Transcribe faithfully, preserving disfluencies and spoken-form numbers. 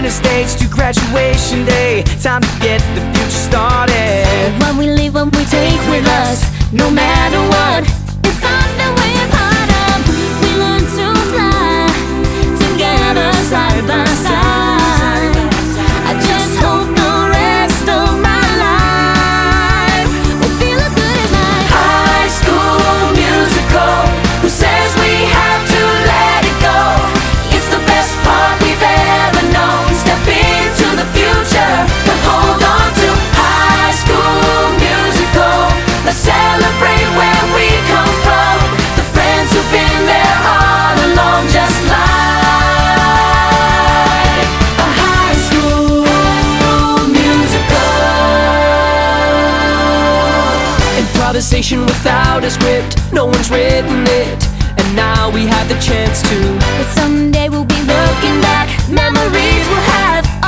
the stage to graduation day. Time to get the future started. When we leave, what we take with us, no matter what, it's something we're part of. We learn to fly together, side by side. I just hope the rest of my life will feel as good as mine. High School Musical, who says we have to let it go? It's the best part we've ever known. Step into the future, but hold on to High School Musical. Let's celebrate where we come from, the friends who've been there all along, just like a high school musical. Improvisation without a script, no one's written it, and now we have the chance to. But someday we'll be looking back, memories we'll have.